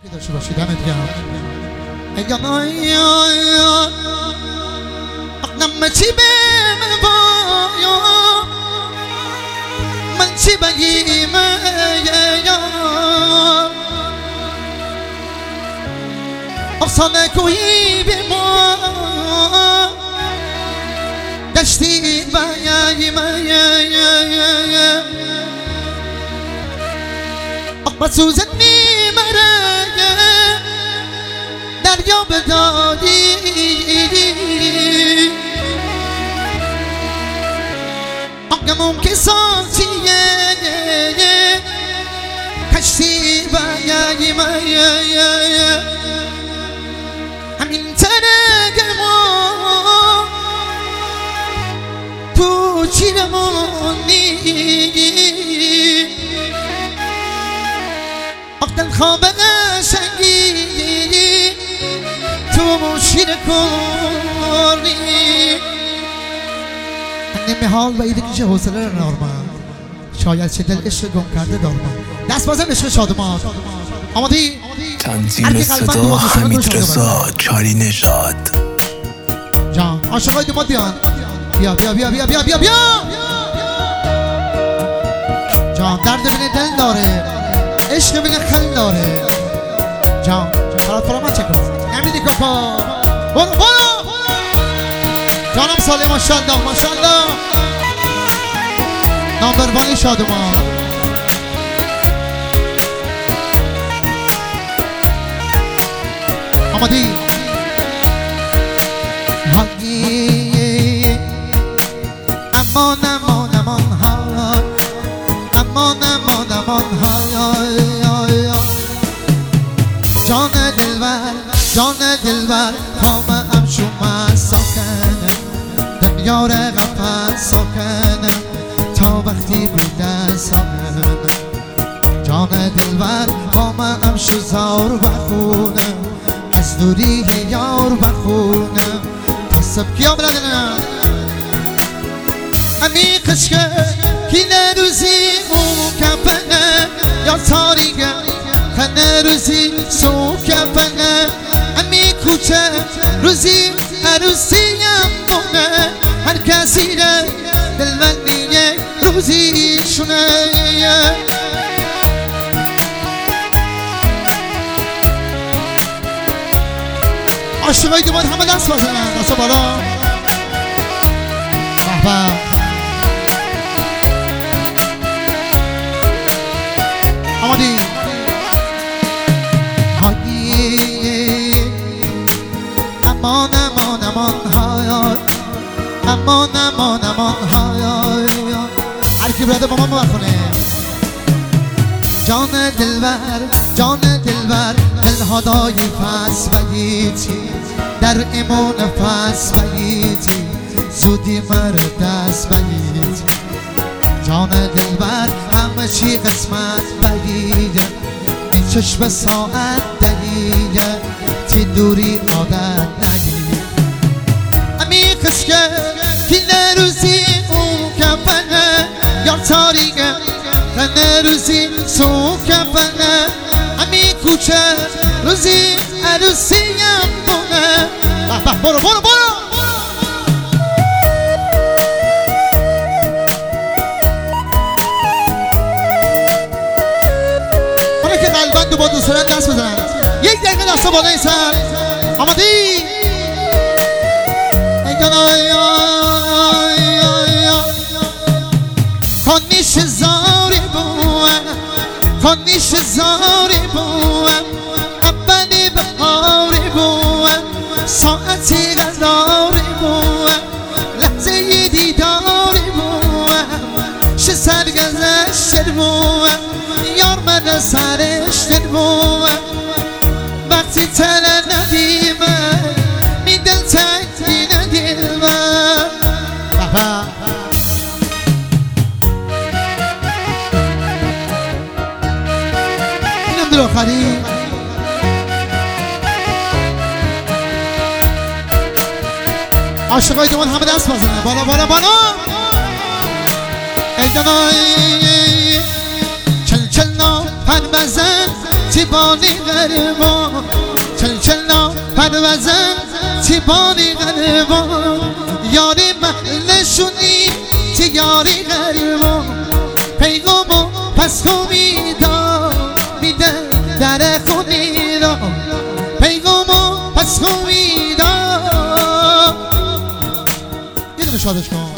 داشته باشی. دمت گرم. اقنم چی بیم بایا من چی بگیم یا افسانه کویی به ما گشتی بگیم اقبا سوزن میمره دریا بدادی آقمون که سانسیه کشتی بگیم همین ترک ما تو چیرمونی آقدن خواب قشنگی تو شیر کنی نمی حال و ایده کشه حوصله رو نارمان شاید چه دل عشق گم کرده دارمان دست بازم عشق شادمان آمادی؟ تنظیم صدا حمید رضا چاری نژاد جان عاشقای دومات بیان بیا بیا بیا بیا بیا بیا بیا جان درد بینه دل داره عشق بینه خل داره جان برات فرمان چکم نمیدی کاکا برو برو جانم ساله ماشالله ماشالله نامبروانی شادمان آمادی امان امان امان های امان امان امان های جان دلبر خامه ام شما ساکنه دنیا را قفص ساکنه تا وقتی بوده ساکنه جان دلبر خامه ام شزار بخونه از دوری یار بخونه تصب کیا برادرم امی قشقه کی نروزی او کپنه یا تاریگه خنه روزی سو کپنه امی کوچه روزی عروسیم مونه هر کسی را دلمندیه روزی شونه عاشقای دومان همه دست بزنن دست بالا بابا آمادی امان امان امان های امان امان امان های هر کی براده با من بخونه جان دلبر دلها دای پس بگیتی در ایمون پس بگیتی زودی مر دست بگیتی جان دلبر همه چی قسمت بگیه این چشم ساعت دلیه تی دوری عادت نگیر امی خشکه کی نروزی اون کپنه یا تاریگه خنه روزی سو کپنه امی کوچه روزی عروسیم مونه برو برو برو اونه که قلبن دو با دو صورت دست بزن یک دقیقه دست بالای سر آمادی خانیش زاری بوم خانیش زاری بوم اولی بهاری بوم ساعتی غداری بوم لحظه دیداری بوم شه سرگذشت بوم یار من سرش دل بوم وقتی تله ندیمه می دل تنگی ندیمه اینم در آخری عاشقای دومان همه دست بزنه بالا بالا بالا انگنای چل چل نا پر بزن تی تیبانی غریبان چل چلا پروزن تیبانی غریبان یاری محلشونی تی یاری غریبان پیغامو پس خومیدا میده در خونی را پیغامو پس خومیدا یه دونه شادش کن